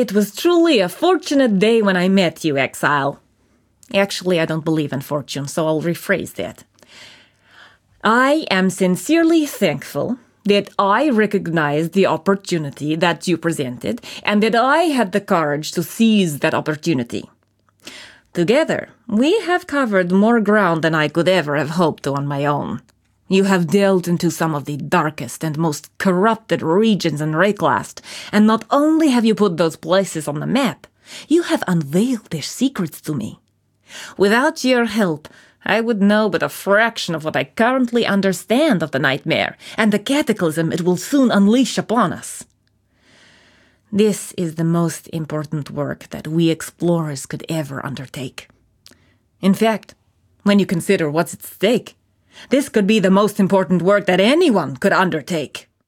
It was truly a fortunate day when I met you, Exile. Actually, I don't believe in fortune, so I'll rephrase that. I am sincerely thankful that I recognized the opportunity that you presented and that I had the courage to seize that opportunity. Together, we have covered more ground than I could ever have hoped to on my own. You have delved into some of the darkest and most corrupted regions in Rayclast, and not only have you put those places on the map, you have unveiled their secrets to me. Without your help, I would know but a fraction of what I currently understand of the nightmare and the cataclysm it will soon unleash upon us. This is the most important work that we explorers could ever undertake. In fact, when you consider what's at stake, this could be the most important work that anyone could undertake.